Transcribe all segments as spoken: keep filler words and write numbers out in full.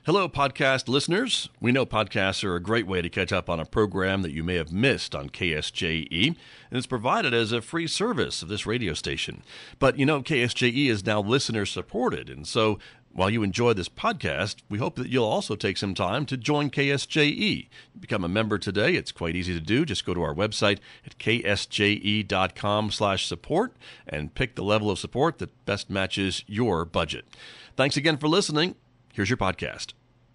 Hello, podcast listeners. We know podcasts are a great way to catch up on a program that you may have missed on K S J E, and it's provided as a free service of this radio station. But you know, K S J E is now listener supported, and so while you enjoy this podcast, we hope that you'll also take some time to join K S J E. Become a member today. It's quite easy to do. Just go to our website at k s j e dot com slash support and pick the level of support that best matches your budget. Thanks again for listening. Here's your podcast.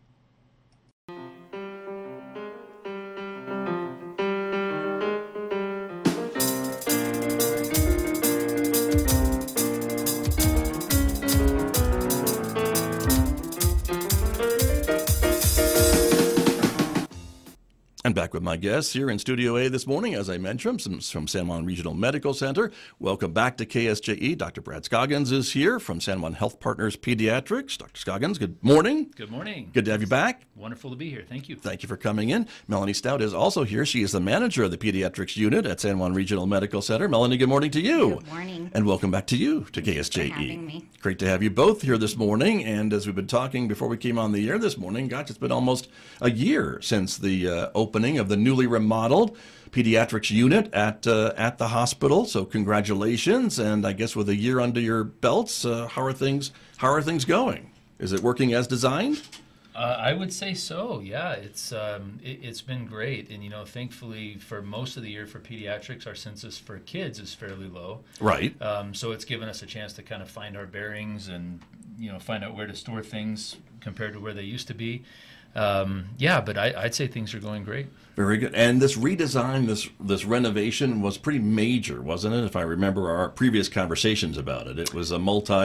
I'm back with my guests here in Studio A this morning, as I mentioned, from, from San Juan Regional Medical Center. Welcome back to K S J E. Doctor Brad Scoggins is here from San Juan Health Partners Pediatrics. Doctor Scoggins, good morning. Good morning. Good to have you back. Wonderful to be here. Thank you. Thank you for coming in. Melanie Stout is also here. She is the manager of the Pediatrics Unit at San Juan Regional Medical Center. Melanie, good morning to you. Good morning. And welcome back to you to K S J E. Thanks for having me. Great to have you both here this morning. And as we've been talking before we came on the air this morning, gosh, it's been almost a year since the uh, opening of the newly remodeled pediatrics unit at uh, at the hospital. So congratulations, and I guess with a year under your belts, uh, how are things how are things going? Is it working as designed? Uh, I would say so. Yeah, it's um, it, it's been great, and you know, thankfully for most of the year for pediatrics, our census for kids is fairly low. Right. Um, so it's given us a chance to kind of find our bearings and you know find out where to store things compared to where they used to be. Um, yeah, but I, I'd say things are going great. Very good. And this redesign, this this renovation was pretty major, wasn't it? If I remember our previous conversations about it, it was a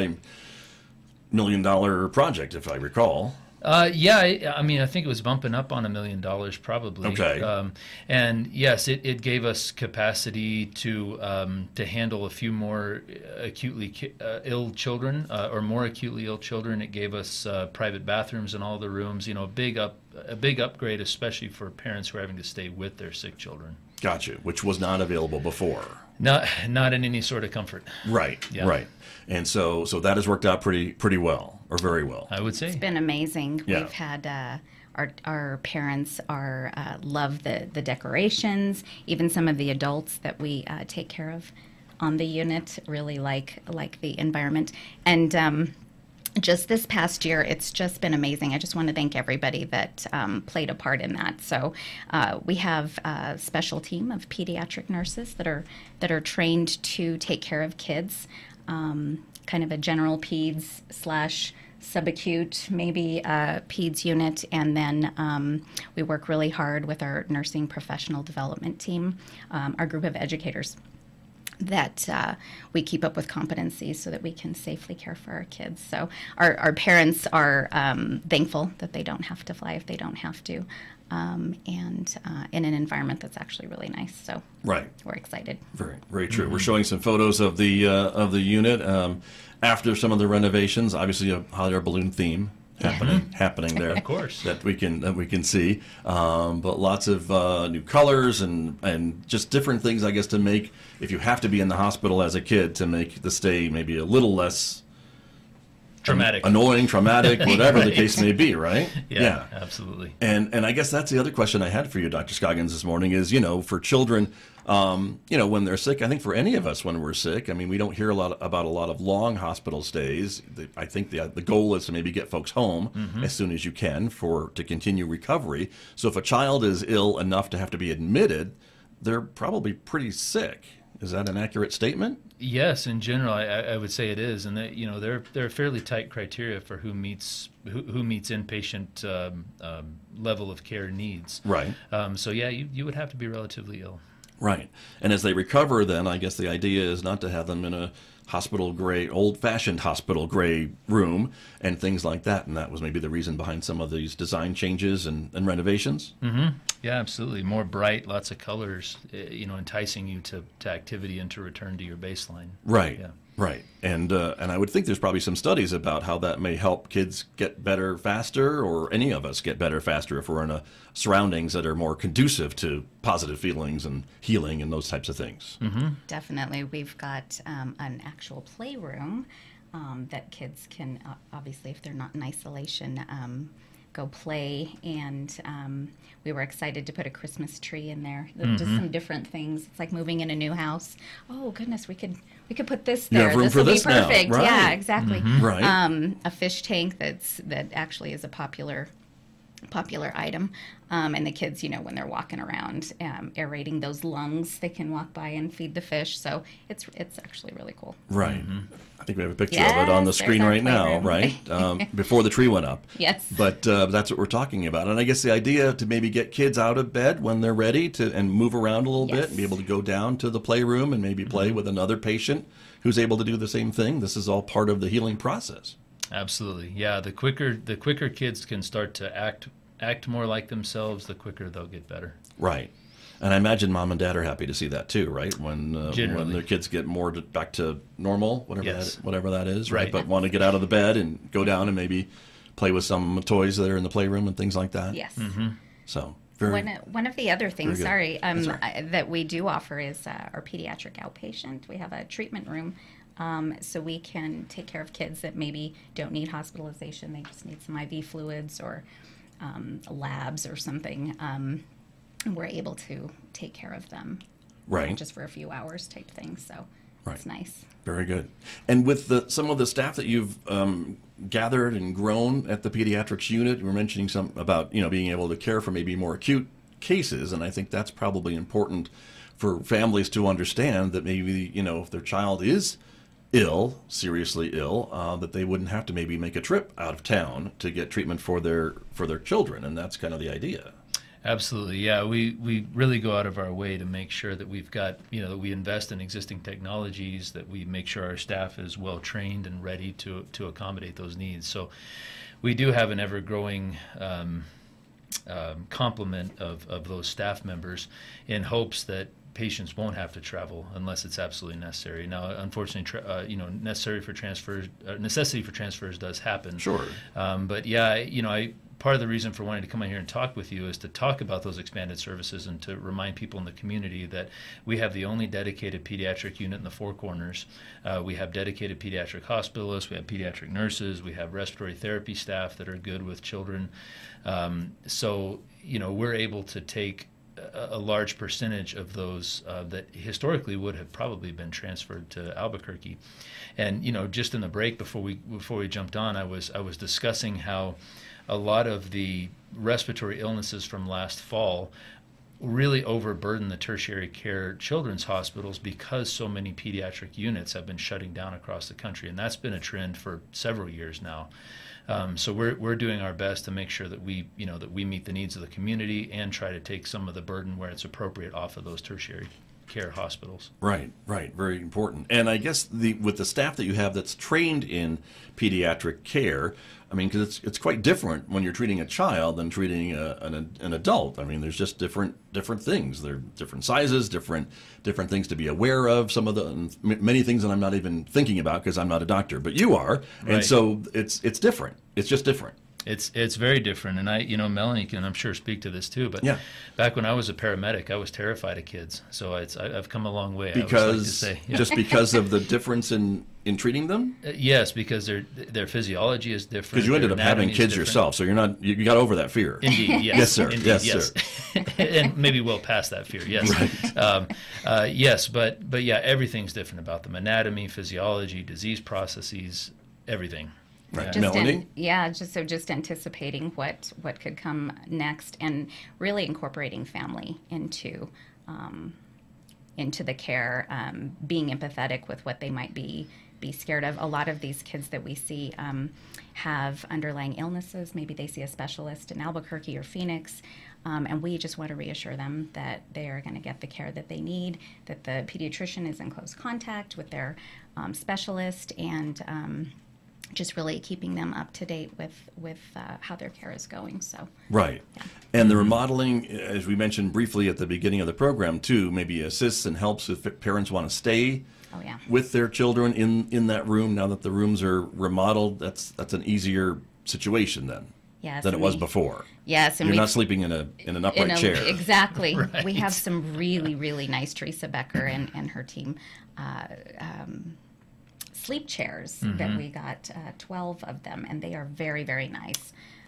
multi-million dollar project, if I recall. Uh, yeah, I, I mean, I think it was bumping up on a million dollars probably. Okay. Um, and yes, it, it gave us capacity to um, to handle a few more acutely ki- uh, ill children uh, or more acutely ill children. It gave us uh, private bathrooms in all the rooms. You know, a big up a big upgrade, especially for parents who are having to stay with their sick children. Gotcha. Which was not available before. Not not in any sort of comfort. Right. Yeah. Right. And so so that has worked out pretty pretty well, or very well. I would say It's been amazing. Yeah. We've had uh, our our parents are uh, love the the decorations. Even some of the adults that we uh, take care of on the unit really like like the environment. And um, just this past year, it's just been amazing. I just want to thank everybody that um, played a part in that. So uh, we have a special team of pediatric nurses that are that are trained to take care of kids, um, kind of a general peds slash subacute, maybe a peds unit, and then um, we work really hard with our nursing professional development team, um, our group of educators, that uh, we keep up with competencies so that we can safely care for our kids. So our, our parents are um, thankful that they don't have to fly if they don't have to, um, and uh, in an environment that's actually really nice. So Right. we're excited. Very, very true. Mm-hmm. We're showing some photos of the uh, of the unit um, after some of the renovations. Obviously, a hot air balloon theme happening Yeah. happening there. Of course. that we can that we can see. Um, but lots of uh, new colors and and just different things, I guess, to make, if you have to be in the hospital as a kid, to make the stay maybe a little less traumatic, annoying, traumatic, whatever the Right. case may be. Right? Yeah, absolutely. And and I guess that's the other question I had for you, Doctor Scoggins, this morning is, you know, for children, um, you know, when they're sick, I think for any of us when we're sick, I mean, we don't hear a lot about a lot of long hospital stays. The, I think the the goal is to maybe get folks home Mm-hmm. as soon as you can for to continue recovery. So if a child is ill enough to have to be admitted, they're probably pretty sick. Is that an accurate statement? Yes, in general, I, I would say it is, and that you know there there are fairly tight criteria for who meets who, who meets inpatient um, um, level of care needs. Right. Um, so yeah, you, you would have to be relatively ill. Right. And as they recover, then I guess the idea is not to have them in a hospital gray, old-fashioned hospital gray room and things like that. And that was maybe the reason behind some of these design changes and, and renovations. Mm-hmm. Yeah, absolutely. More bright, lots of colors, uh, you know, enticing you to, to activity and to return to your baseline. Right. Yeah. Right. And uh, and I would think there's probably some studies about how that may help kids get better faster, or any of us get better faster if we're in a surroundings that are more conducive to positive feelings and healing and those types of things. Mm-hmm. Definitely. We've got um, an actual playroom um, that kids can, uh, obviously, if they're not in isolation, um, go play, and um, we were excited to put a Christmas tree in there. Mm-hmm. Just some different things. It's like moving in a new house. Oh goodness, we could we could put this You there. have room This for will be this now. perfect. Right. Yeah, exactly. Right. Um, a fish tank that's that actually is a popular popular item. Um, and the kids, you know, when they're walking around um, aerating those lungs, they can walk by and feed the fish. So it's it's actually really cool. Right. I think we have a picture of it on the Yes, screen there's our right now, playroom. right? Um, before the tree went up. Yes. But uh, that's what we're talking about. And I guess the idea to maybe get kids out of bed when they're ready to and move around a little bit Yes. and be able to go down to the playroom and maybe play with another patient who's able to do the same thing. This is all part of the healing process. Absolutely. Yeah, the quicker the quicker kids can start to act act more like themselves, the quicker they'll get better. Right. And I imagine mom and dad are happy to see that too, right? When uh, when Generally. their kids get more to, back to normal, whatever Yes. that whatever that is, right? Right. But want to get out of the bed and go down and maybe play with some toys that are in the playroom and things like that. Yes. So very One, one of the other things, good. sorry, um, That's all right. I- that we do offer is uh, our pediatric outpatient. We have a treatment room, um, so we can take care of kids that maybe don't need hospitalization. They just need some I V fluids or um, labs or something. Um, and we're able to take care of them, Right. just for a few hours type thing. So Right. it's nice. Very good. And with the some of the staff that you've um, gathered and grown at the pediatrics unit, you were mentioning some about you know being able to care for maybe more acute cases, and I think that's probably important for families to understand that maybe you know if their child is ill, seriously ill, uh, that they wouldn't have to maybe make a trip out of town to get treatment for their for their children, and that's kind of the idea. Absolutely, yeah. We we really go out of our way to make sure that we've got, you know, that we invest in existing technologies, that we make sure our staff is well trained and ready to to accommodate those needs. So we do have an ever growing um, um, complement of, of those staff members in hopes that patients won't have to travel unless it's absolutely necessary. Now, unfortunately, tra- uh, you know, necessary for transfers, uh, necessity for transfers does happen. Sure. Um, but yeah, I- you know, I part of the reason for wanting to come in here and talk with you is to talk about those expanded services and to remind people in the community that we have the only dedicated pediatric unit in the Four Corners. Uh, we have dedicated pediatric hospitalists, we have pediatric nurses, we have respiratory therapy staff that are good with children. Um, so, you know, we're able to take a, a large percentage of those uh, that historically would have probably been transferred to Albuquerque. And, you know, just in the break before we before we jumped on, I was I was discussing how a lot of the respiratory illnesses from last fall really overburden the tertiary care children's hospitals because so many pediatric units have been shutting down across the country, and that's been a trend for several years now. Um, so we're we're doing our best to make sure that we you know that we meet the needs of the community and try to take some of the burden where it's appropriate off of those tertiary care hospitals. Right, right, very important. And I guess the with the staff that you have that's trained in pediatric care, I mean, because it's it's quite different when you're treating a child than treating a, an an adult. I mean, there's just different different things. They're different sizes, different different things to be aware of. Some of the m- many things that I'm not even thinking about because I'm not a doctor, but you are, and Right. so it's it's different. It's just different. It's it's very different, and I, you know, Melanie can, I'm sure, speak to this too. But Yeah. back when I was a paramedic, I was terrified of kids. So it's I, I've come a long way. I always Because like to say, yeah. just because of the difference in in treating them. Uh, yes, because their their physiology is different. Because you ended their up having anatomy is kids different. yourself, so you're not you, you got over that fear. Indeed, yes. Yes, sir. Indeed, Yes, yes. And maybe well past that fear, yes. Um, uh, yes, but but yeah, everything's different about them: anatomy, physiology, disease processes, everything. Right. Yeah. Just Melanie? an- yeah, just so just anticipating what what could come next, and really incorporating family into um, into the care, um, being empathetic with what they might be be scared of. A lot of these kids that we see um, have underlying illnesses. Maybe they see a specialist in Albuquerque or Phoenix, um, and we just want to reassure them that they are going to get the care that they need, that the pediatrician is in close contact with their um, specialist, and um, just really keeping them up to date with with uh, how their care is going. So Right. And the remodeling, as we mentioned briefly at the beginning of the program, too, maybe assists and helps if parents want to stay Oh, yeah. with their children in, in that room. Now that the rooms are remodeled, that's that's an easier situation then yes, than it and was we- before. Yes, and You're we not sleeping in a in an upright in a- chair. Exactly. Right. We have some really really nice Teresa Becker and and her team. Uh, um, sleep chairs that we got uh, twelve of them, and they are very very nice.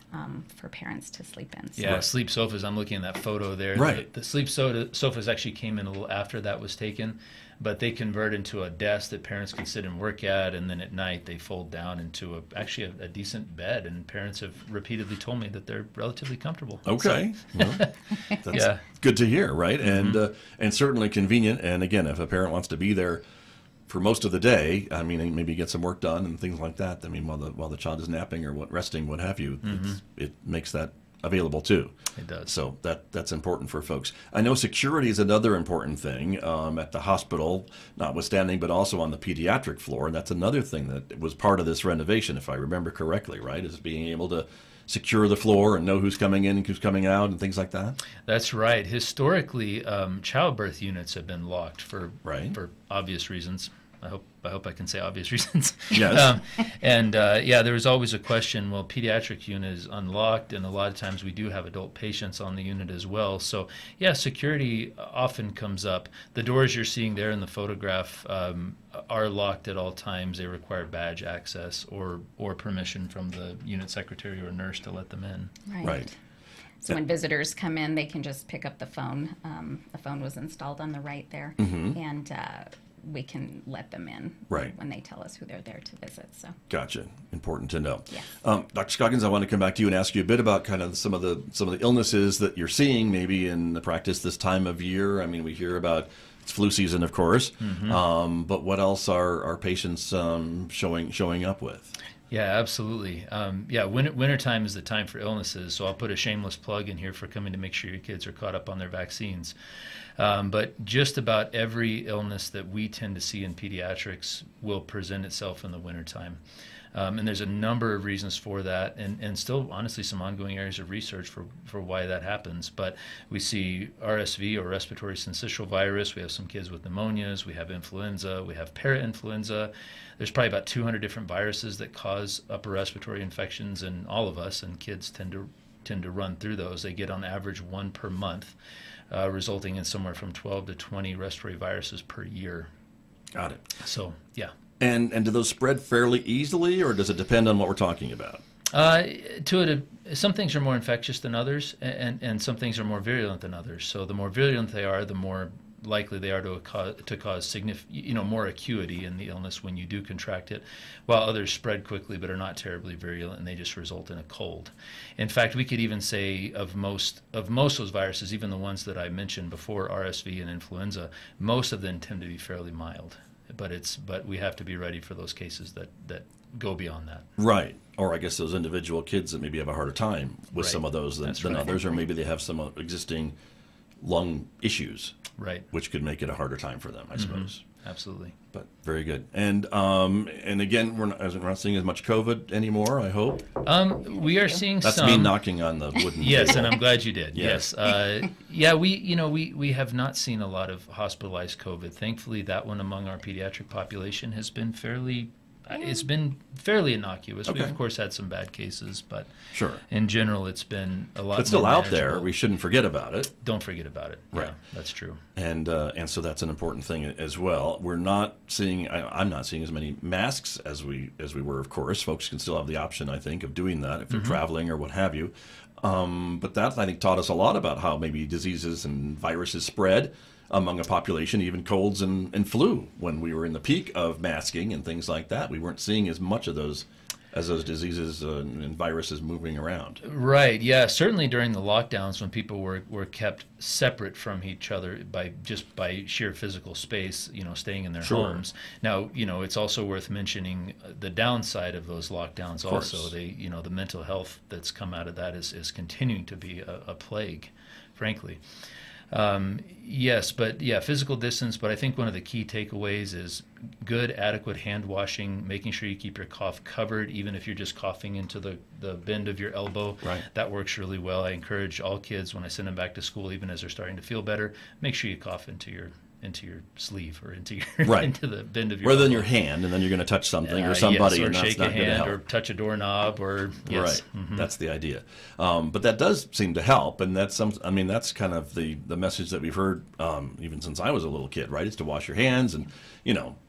um, for parents to sleep in. So. Yeah, right. Sleep sofas. I'm looking at that photo there. Right. The, the sleep soda, sofas actually came in a little after that was taken, but they convert into a desk that parents can sit and work at, and then at night they fold down into a actually a, a decent bed. And parents have repeatedly told me that they're relatively comfortable. Okay, So, well, that's yeah. good to hear, right? And Mm-hmm. uh, and certainly convenient. And again, if a parent wants to be there for most of the day, I mean, maybe get some work done and things like that. I mean, while the while the child is napping or what resting, what have you, Mm-hmm. it's, it makes that available too. It does. So that that's important for folks. I know security is another important thing um, at the hospital, notwithstanding, but also on the pediatric floor. And that's another thing that was part of this renovation, if I remember correctly, right? Is being able to secure the floor and know who's coming in and who's coming out and things like that. That's right. Historically, um, childbirth units have been locked for Right. for obvious reasons. I hope I hope I can say obvious reasons. Yes. um, and uh, yeah, there was always a question. Well, pediatric unit is unlocked, and a lot of times we do have adult patients on the unit as well. So yeah, security often comes up. The doors you're seeing there in the photograph um, are locked at all times. They require badge access or or permission from the unit secretary or nurse to let them in. Right. Right. So when visitors come in, they can just pick up the phone. Um, the phone was installed on the right there, Mm-hmm. and uh, we can let them in Right. when they tell us who they're there to visit. So Gotcha. Important to know. Yes. Um, Doctor Scoggins, I want to come back to you and ask you a bit about kind of some of the some of the illnesses that you're seeing maybe in the practice this time of year. I mean, we hear about it's flu season, of course, Mm-hmm. um, but what else are our patients um, showing showing up with? Yeah, absolutely. Um, yeah, winter, wintertime is the time for illnesses, so I'll put a shameless plug in here for coming to make sure your kids are caught up on their vaccines. Um, but just about every illness that we tend to see in pediatrics will present itself in the wintertime. Um, and there's a number of reasons for that, and, and still, honestly, some ongoing areas of research for, for why that happens. But we see R S V, or respiratory syncytial virus. We have some kids with pneumonias. We have influenza. We have parainfluenza. There's probably about two hundred different viruses that cause upper respiratory infections in all of us, and kids tend to tend to run through those. They get on average one per month, uh, resulting in somewhere from twelve to twenty respiratory viruses per year. Got it. So, yeah. And and do those spread fairly easily, or does it depend on what we're talking about? Uh, to it, some things are more infectious than others, and, and some things are more virulent than others. So the more virulent they are, the more likely they are to cause, to cause significant, you know, more acuity in the illness when you do contract it, while others spread quickly but are not terribly virulent, and they just result in a cold. In fact, we could even say of most of most of those viruses, even the ones that I mentioned before, R S V and influenza, most of them tend to be fairly mild. But it's but we have to be ready for those cases that, that go beyond that. Right. Or I guess those individual kids that maybe have a harder time with Right. some of those than, That's than right. others, or maybe they have some uh, existing lung issues, Right. which could make it a harder time for them, I suppose. Absolutely. But very good. And um, and again, we're not, we're not seeing as much COVID anymore, I hope. Um, we are seeing That's some. me knocking on the wooden Yes, table. and I'm glad you did. Yes. Yes. Uh, yeah, we you know we, we have not seen a lot of hospitalized COVID. Thankfully, that one among our pediatric population has been fairly. It's been fairly innocuous. We've Okay. of course had some bad cases, but Sure. in general, it's been a lot. It's still more out there. manageable. We shouldn't forget about it. Don't forget about it. Right. Yeah, that's true. And uh, and so that's an important thing as well. We're not seeing. I, I'm not seeing as many masks as we as we were. Of course, folks can still have the option, I think, of doing that if they're Mm-hmm. traveling or what have you. Um, but that I think taught us a lot about how maybe diseases and viruses spread among a population, even colds and, and flu. When we were in the peak of masking and things like that, we weren't seeing as much of those as those diseases uh, and viruses moving around. Right. Yeah. Certainly during the lockdowns, when people were, were kept separate from each other by just by sheer physical space, you know, staying in their Sure. homes. Now, you know, it's also worth mentioning the downside of those lockdowns. course. Also, they, you know, the mental health that's come out of that is, is continuing to be a, a plague, frankly. Um, yes, but yeah, physical distance. But I think one of the key takeaways is good, adequate hand washing, making sure you keep your cough covered, even if you're just coughing into the, the bend of your elbow. Right. That works really well. I encourage all kids when I send them back to school, even as they're starting to feel better, make sure you cough into your into your sleeve or into your Right. into the bend of your Rather than elbow. your hand, and then you're going to touch something Uh, or somebody, yes, or and that's shake not a going to hand help. or touch a doorknob or yes. Right, Mhm. that's the idea. Um, but that does seem to help, and that's some. I mean, that's kind of the the message that we've heard um, even since I was a little kid. Right, is to wash your hands, and you know,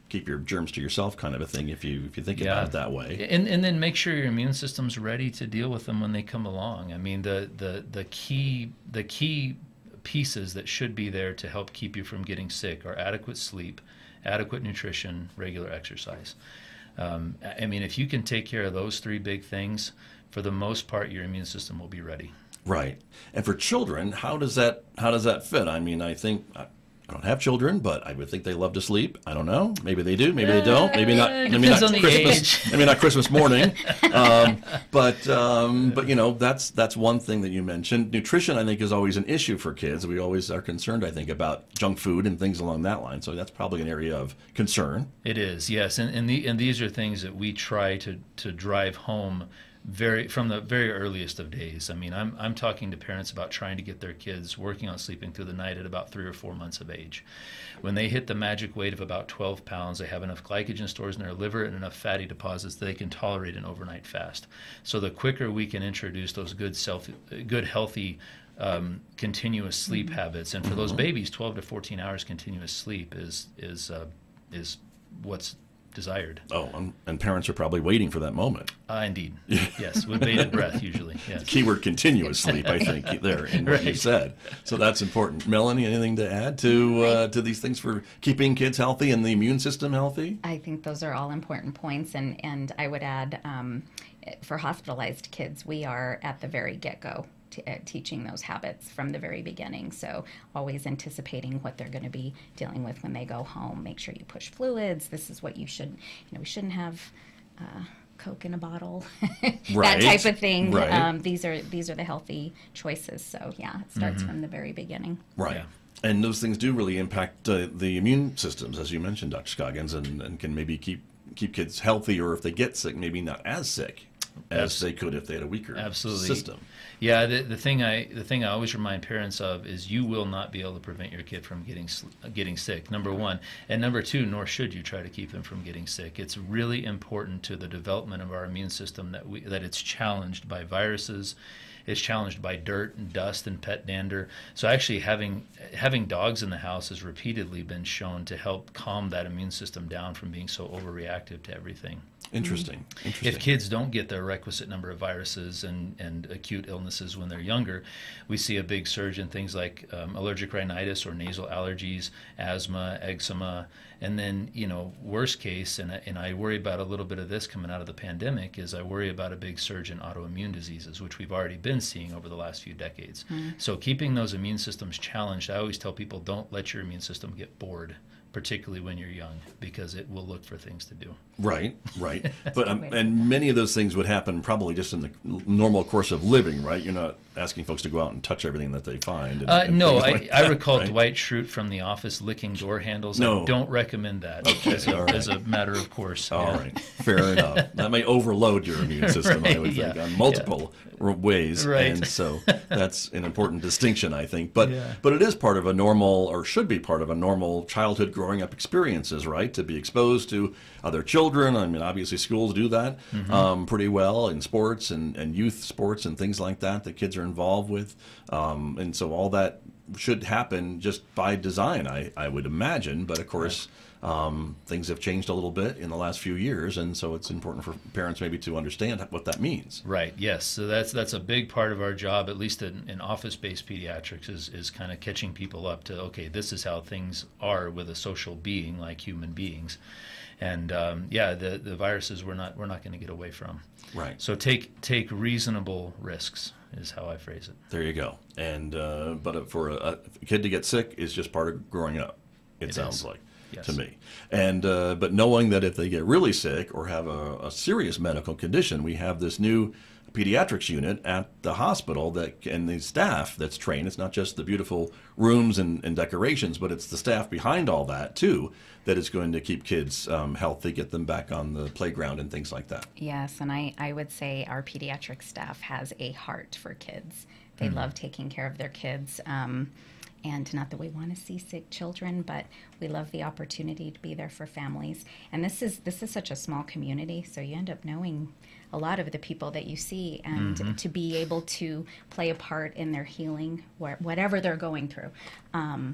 keep your germs to yourself kind of a thing if you if you think Yeah. about it that way. And and then make sure your immune system's ready to deal with them when they come along. I mean, the the the key the key pieces that should be there to help keep you from getting sick are adequate sleep, adequate nutrition, regular exercise. Um, I mean, if you can take care of those three big things, for the most part, your immune system will be ready. Right. And for children, how does that how does that fit? I mean, I think I, I don't have children, but I would think they love to sleep. I don't know. Maybe they do. Maybe they don't. Maybe not. Uh, Maybe depends not on the Christmas. age. Maybe not Christmas morning. Um, but um, but you know, that's that's one thing that you mentioned. Nutrition, I think, is always an issue for kids. We always are concerned, I think, about junk food and things along that line. So that's probably an area of concern. It is, yes, and and, the, and these are things that we try to to drive home very from the very earliest of days. I mean, I'm I'm talking to parents about trying to get their kids working on sleeping through the night at about three or four months of age. When they hit the magic weight of about twelve pounds, they have enough glycogen stores in their liver and enough fatty deposits that they can tolerate an overnight fast. So the quicker we can introduce those good self, good healthy um, continuous sleep mm-hmm. habits, and for those babies, twelve to fourteen hours continuous sleep is is uh, is what's desired. Oh, and, and parents are probably waiting for that moment. Uh, indeed. Yes, with bated breath usually. Yes. Keyword continuous sleep, I think, there in what Right. you said. So that's important. Melanie, anything to add to uh, to these things for keeping kids healthy and the immune system healthy? I think those are all important points, and, and I would add um, for hospitalized kids, we are at the very get-go t- uh, teaching those habits from the very beginning. So always anticipating what they're going to be dealing with when they go home. Make sure you push fluids. This is what you should, you know, we shouldn't have uh, Coke in a bottle, Right. that type of thing. Right. Um, these are these are the healthy choices. So yeah, it starts Mm-hmm. from the very beginning. Right. Yeah. And those things do really impact uh, the immune systems, as you mentioned, Doctor Scoggins, and, and can maybe keep keep kids healthy, or if they get sick, maybe not as sick as Abs- they could if they had a weaker Absolutely. system. Yeah, the, the thing I the thing I always remind parents of is you will not be able to prevent your kid from getting sl- getting sick. Number one, and number two, nor should you try to keep them from getting sick. It's really important to the development of our immune system that we that it's challenged by viruses. It's challenged by dirt and dust and pet dander. So actually having having dogs in the house has repeatedly been shown to help calm that immune system down from being so overreactive to everything. Interesting. Interesting. If kids don't get the requisite number of viruses and, and acute illnesses when they're younger, we see a big surge in things like um, allergic rhinitis or nasal allergies, asthma, eczema, and then, you know, worst case, and, I- and I worry about a little bit of this coming out of the pandemic, is I worry about a big surge in autoimmune diseases, which we've already been seeing over the last few decades. So keeping those immune systems challenged, I always tell people, don't let your immune system get bored, particularly when you're young, because it will look for things to do. Right, right. But um, and many of those things would happen probably just in the normal course of living, right? You're not asking folks to go out and touch everything that they find. And, Uh, and no, things I, like I that, recall right? Dwight Schrute from The Office licking door handles. No. I don't recommend that Okay, as, a, all right. as a matter of course. All yeah. right, fair enough. That may overload your immune system, I Right, would think, yeah, on multiple r ways. Right. And so that's an important distinction, I think. But Yeah. but it is part of a normal, or should be part of a normal childhood growing up experiences, right? To be exposed to other children. I mean, obviously schools do that Mm-hmm. um, pretty well in sports and, and youth sports and things like that that kids are involved with. Um, and so all that should happen just by design, I, I would imagine. But of course, um, things have changed a little bit in the last few years, and so it's important for parents maybe to understand what that means. Right. Yes. So that's that's a big part of our job, at least in, in office-based pediatrics, is is kind of catching people up to, okay, this is how things are with a social being like human beings, and um, yeah, the the viruses we're not we're not going to get away from. Right. So take take reasonable risks is how I phrase it. There you go. And uh, but for a, a kid to get sick is just part of growing up. It, It sounds is. like. Yes. To me. And uh, but knowing that if they get really sick or have a, a serious medical condition, we have this new pediatrics unit at the hospital that and the staff that's trained. It's not just the beautiful rooms and, and decorations, but it's the staff behind all that too that is going to keep kids um, healthy, get them back on the playground and things like that. Yes, and I, I would say our pediatric staff has a heart for kids. They love taking care of their kids. Um, and not that we want to see sick children, but we love the opportunity to be there for families. And this is this is such a small community, so you end up knowing a lot of the people that you see, and Mm-hmm. to be able to play a part in their healing, wh- whatever they're going through. Um,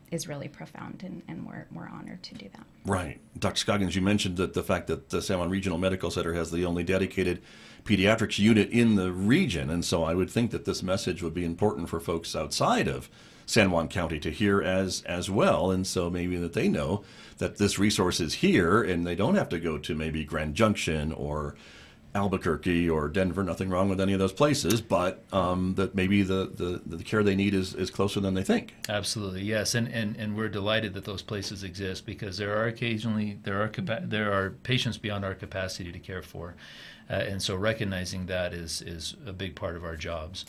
is really profound, and, and we're, we're honored to do that. Right. Doctor Scoggins, you mentioned that the fact that the San Juan Regional Medical Center has the only dedicated pediatrics unit in the region, and so I would think that this message would be important for folks outside of San Juan County to hear as as well, and so maybe that they know that this resource is here and they don't have to go to maybe Grand Junction or Albuquerque or Denver. Nothing wrong with any of those places, but um, that maybe the, the, the care they need is, is closer than they think. Absolutely, yes, and, and and we're delighted that those places exist, because there are occasionally there are capa- there are patients beyond our capacity to care for, uh, and so recognizing that is is a big part of our jobs.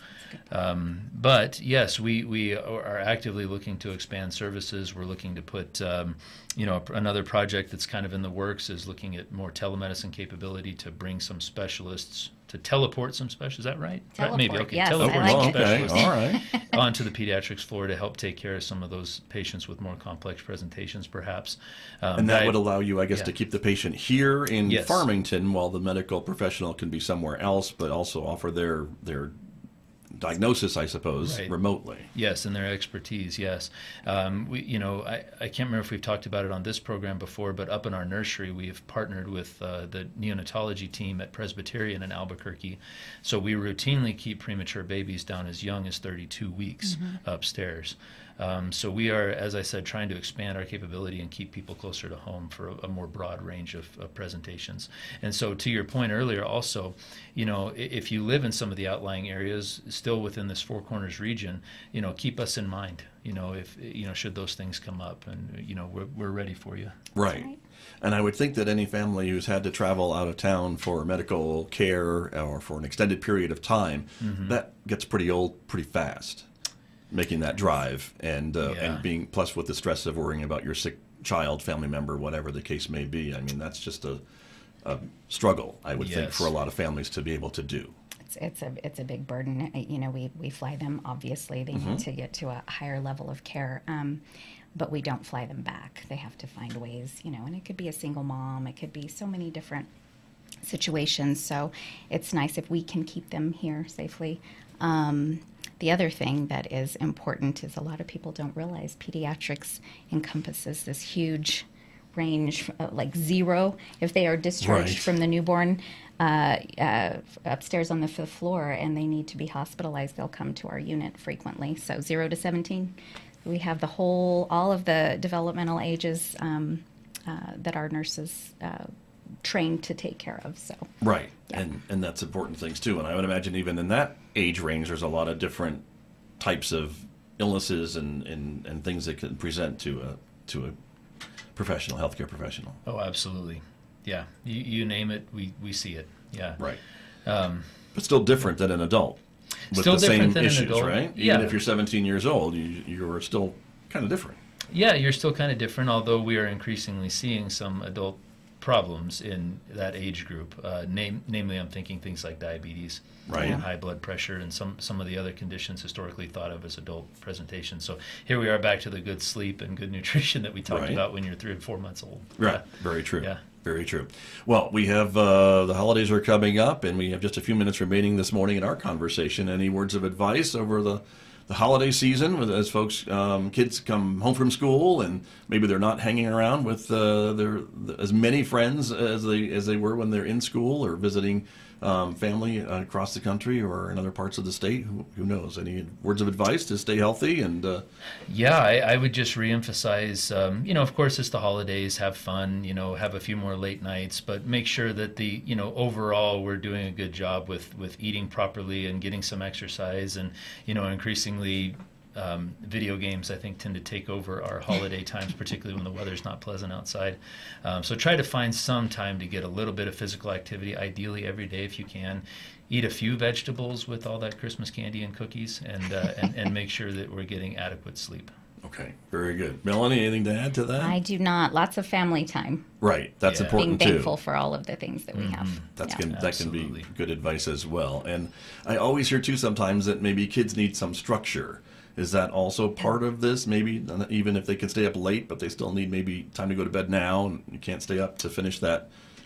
Um, but yes, we we are actively looking to expand services. We're looking to put um, you know another project that's kind of in the works is looking at more telemedicine capability to bring some specialists to teleport some specialists. Is that right? Teleport, Maybe okay. yes, teleport I like some it. Okay, specialists all right. onto the pediatrics floor to help take care of some of those patients with more complex presentations, perhaps. Um, And that I- would allow you, I guess, yeah. to keep the patient here in Yes. Farmington while the medical professional can be somewhere else, but also offer their their diagnosis, I suppose, Right. remotely. Yes, and their expertise. Yes, um, we, you know, I, I can't remember if we've talked about it on this program before, but up in our nursery, we have partnered with uh, the neonatology team at Presbyterian in Albuquerque. So we routinely keep premature babies down as young as thirty-two weeks upstairs. Um, so we are, as I said, trying to expand our capability and keep people closer to home for a, a more broad range of, of presentations. And so, to your point earlier, also, you know, i- if you live in some of the outlying areas, still within this Four Corners region, you know, keep us in mind. You know, if you know, should those things come up, and you know, we're we're ready for you. Right. Right. And I would think that any family who's had to travel out of town for medical care or for an extended period of time, that gets pretty old pretty fast, making that drive and uh, Yeah. and being plus with the stress of worrying about your sick child, family member, whatever the case may be. I mean, that's just a, a struggle, I would think, Yes. for a lot of families to be able to do. It's, it's a it's a big burden. Uh, You know, we, we fly them. Obviously, they need to get to a higher level of care, um, but we don't fly them back. They have to find ways. You know, and it could be a single mom. It could be so many different situations. So it's nice if we can keep them here safely. Um, the other thing that is important is a lot of people don't realize pediatrics encompasses this huge range, uh, like zero if they are discharged Right. from the newborn uh, uh, upstairs on the fifth floor and they need to be hospitalized, they'll come to our unit frequently. So zero to seventeen, we have the whole, all of the developmental ages um, uh, that our nurses uh, train to take care of. So Right, Yeah. and and that's important things too. And I would imagine even in that age range, there's a lot of different types of illnesses and, and, and things that can present to a to a professional, healthcare professional. Oh, absolutely. Yeah, you, you name it, we, we see it. Yeah. Right, Um, but still different than an adult with Still the same different than an issues, adult. right? Yeah. Even if you're seventeen years old, you you're still kind of different. Yeah, you're still kind of different, although we are increasingly seeing some adult problems in that age group. Uh, name, namely, I'm thinking things like diabetes, Right. and high blood pressure, and some some of the other conditions historically thought of as adult presentations. So here we are back to the good sleep and good nutrition that we talked Right. about when you're three or four months old. Right. Yeah. Very true. Yeah. Very true. Well, we have uh, the holidays are coming up, and we have just a few minutes remaining this morning in our conversation. Any words of advice over the, the holiday season, with- as folks, um, kids come home from school, and maybe they're not hanging around with uh, their as many friends as they as they were when they're in school or visiting um, family uh, across the country or in other parts of the state. Who, who knows? Any words of advice to stay healthy and uh, Yeah, I, I would just reemphasize, um, you know, of course, it's the holidays, have fun, you know, have a few more late nights, but make sure that the, you know, overall we're doing a good job with, with eating properly and getting some exercise and, you know, increasingly um, video games, I think, tend to take over our holiday times, particularly when the weather's not pleasant outside. Um, so try to find some time to get a little bit of physical activity, ideally every day if you can. Eat a few vegetables with all that Christmas candy and cookies, and uh, and, and make sure that we're getting adequate sleep. okay, very good. Melanie, anything to add to that? I do not. Lots of family time. Right, that's Yeah. important Being too. thankful for all of the things that we have. That's Yeah. can, that can be Absolutely. good advice as well. And I always hear too sometimes that maybe kids need some structure. Is that also part of this? Maybe even if they can stay up late, but they still need maybe time to go to bed now, and you can't stay up to finish that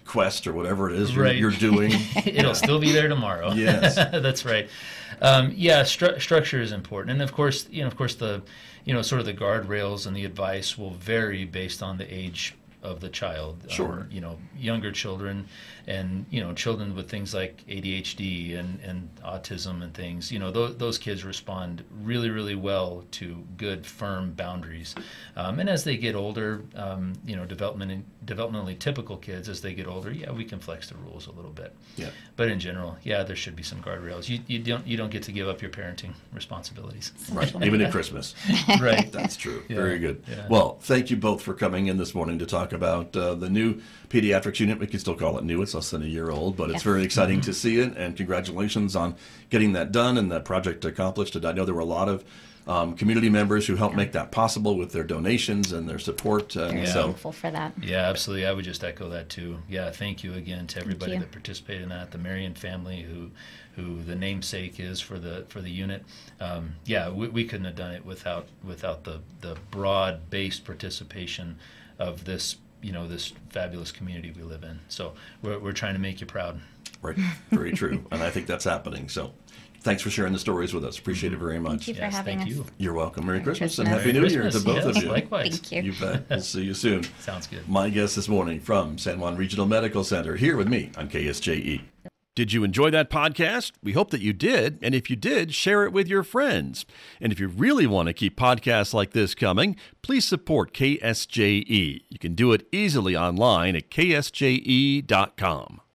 quest or whatever it is you're, Right. you're doing. It'll still be there tomorrow. Yes. That's right. Um, yeah, stru- structure is important, and of course, you know, of course, the, you know, sort of the guardrails and the advice will vary based on the age of the child. Sure. Um, you know, younger children, and you know, children with things like A D H D and, and autism and things. You know, those those kids respond really, really well to good, firm boundaries. Um, and as they get older, um, you know, development developmentally typical kids, as they get older, yeah, we can flex the rules a little bit. Yeah. But in general, yeah, there should be some guardrails. You you don't you don't get to give up your parenting responsibilities. Right. Even at Christmas. Right. That's true. Yeah. Very good. Yeah. Well, thank you both for coming in this morning to talk about uh, the new pediatrics unit. We can still call it new. It's less than a year old, but it's Yes. very exciting Mm-hmm. to see it. And congratulations on getting that done and that project accomplished. And I know there were a lot of um, community members who helped make that possible with their donations and their support. And Very so, thankful for that. Yeah, absolutely. I would just echo that too. Yeah, thank you again to everybody you. that participated in that. The Marion family, who, who the namesake is for the for the unit. Um, yeah, we, we couldn't have done it without without the the broad-based participation of this, you know, this fabulous community we live in. So we're we're trying to make you proud. right. Very true. And I think that's happening. So thanks for sharing the stories with us. Appreciate it very much. Thank you for Yes, having thank us. you. You're welcome. Merry, Merry Christmas, and Christmas. Happy Merry New Year to Christmas. both Yes, of you. likewise. Thank you. You bet. We'll see you soon. Sounds good. My guest this morning from San Juan Regional Medical Center, here with me on K S J E. Did you enjoy that podcast? We hope that you did. And if you did, share it with your friends. And if you really want to keep podcasts like this coming, please support K S J E. You can do it easily online at K S J E dot com.